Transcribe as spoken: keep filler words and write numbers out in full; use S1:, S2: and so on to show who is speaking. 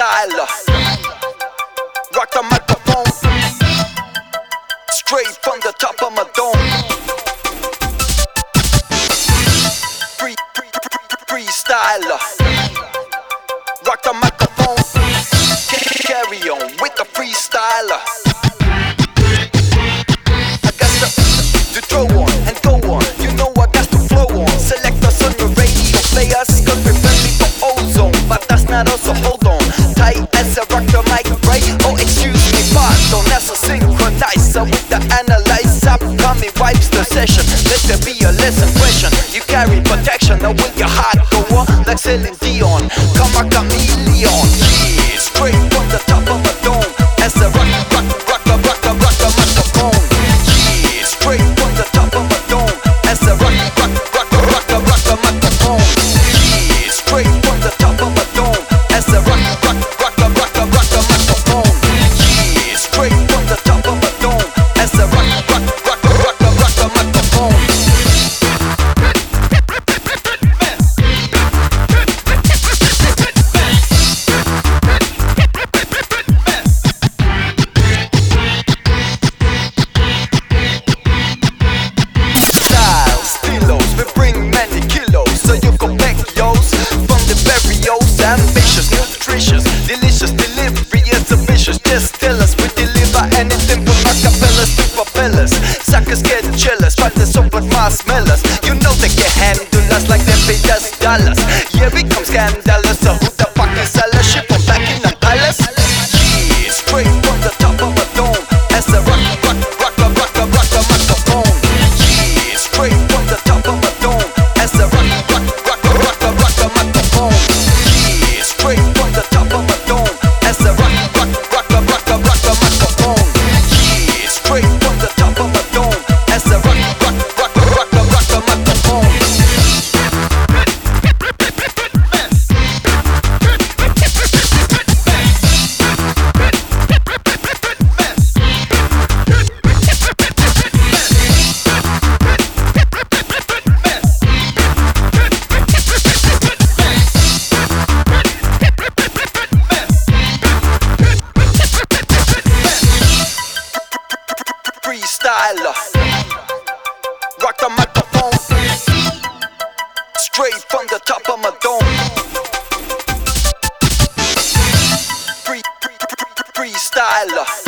S1: freestyler. Rock the microphone, straight from the top of my dome. Free, free, free, freestyler. Rock the microphone, carry on with the freestyler. I got the, to throw on and go on. You know I got to flow on. Select us on your radio players, cause we're friendly for ozone. But that's not also, hold on. Tight as a rock the mic, right? Oh, excuse me, pardon. That's a synchronizer with the analyzer. Upcoming wipes the session. Let there be a lesson question. You carry protection, now will your heart go on? Like Celine Dion, come a chameleon. Yeah, straight from the top of a dome. As a rock, rock, rock, rock, rock, rock, rock the microphone. Yeah, straight from the top of a dome. As a rock, rock, rock, rock, rock, rock the microphone. Yeah, straight from the top of a dome. As a rock, rock, rock, rock, rock, rock the microphone. Yeah, straight from the top of a dome. As a rock, rock, rock, rock, rock, rock the microphone. Ambitious, nutritious, delicious delivery is ambitious. Just tell us we deliver anything from acapellas to propellers. Suckers get jealous, but they're so but marshmallows. You know they can handle us like they pay us dollars. Yeah, we come scandalous. So who the fuck is all shit from Buckingham Palace? Yeah, straight from the top of a dome. As a rock, rock, rock, rock, rock, rock, rock the microphone. Yeah, straight from the top of a dome. As a rock, rock, rock, rock, rock, rock the microphone. Straight from the top of a dome. As a rock, rock, rock, rock, rock, rock, rock the microphone. Yeah, straight from the top of a dome. As a rock, rock, rock, rock, rock, rock the microphone. Freestyler, rock the microphone, straight from the top of my dome. Free, free, free, freestyler.